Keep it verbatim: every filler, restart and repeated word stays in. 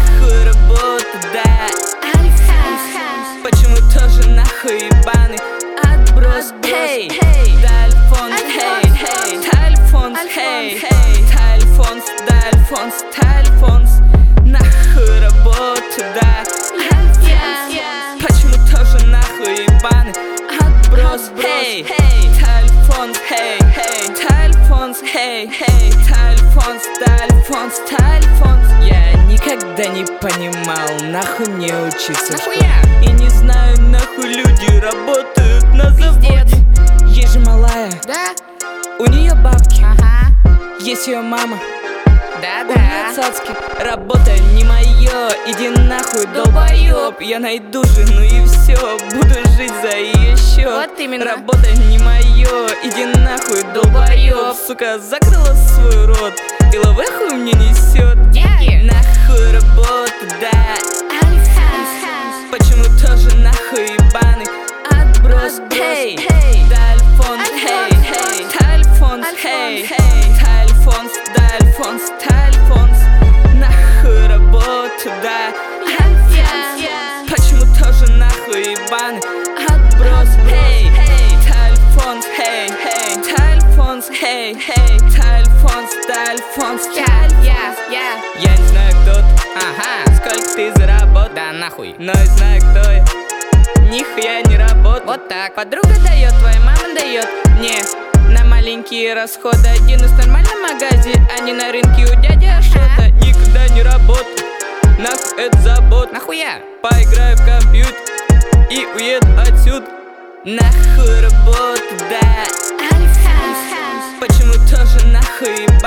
нахуй работа, да. Почему тоже нахуй ебаный отброс? Эй, Альфонс, эй, эй, Альфонс, эй, эй, Альфонс, да, Альфонс, Альфонс, нахуй работа, да. Почему тоже нахуй ебаный отброс? Эй, Альфонс, эй, эй, Альфонс, эй, эй, Альфонс, да, Альфонс, Альфонс. Я никогда не понимал, нахуй мне учиться в школе. И не знаю, нахуй люди работают на заводе. Есть же малая, Да? у нее бабки, Ага. есть ее мама, Да, у нее да. цацки. Работа не мое, иди нахуй, долбоёб. Я найду жену и все, буду жить за ее счет. Вот именно. Работа не мое, иди нахуй, долбоёб. Сука, закрыла свой рот и лавеху мне несет. Деньги. Нахуй работа, да. Почему тоже нахуй ебаный отброс? Эй, Альфонс, эй, эй, Альфонс, эй, эй, Альфонс, да, Альфонс, Альфонс, нахуй работа, да. Почему тоже нахуй ебаный отброс? Эй, Альфонс, эй, эй, Альфонс, эй, эй, Альфонс, да, Альфонс, Я, я. я не знаю, кто ты, Ага. сколько ты заработал, Да нахуй. но я знаю, кто я. Нихуя не работаю. Вот так. Подруга дает, твоя мама дает. Не, на маленькие расходы. Один из нормальном магазе, а не на рынке у дяди Ашота. Никогда не работаю, нахуй это забот. Нахуя? Поиграю в компьютер и уеду отсюда. Нахуй работа, да. Почему тоже нахуй